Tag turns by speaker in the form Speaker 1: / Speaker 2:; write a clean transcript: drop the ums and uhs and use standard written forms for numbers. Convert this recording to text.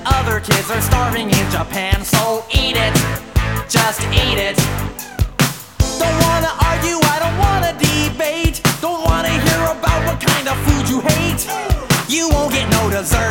Speaker 1: other kids are starving in Japan. So eat it, just eat it. Don't wanna argue, I don't wanna debate. Don't wanna hear about what kind of food you hate. You won't get no dessert.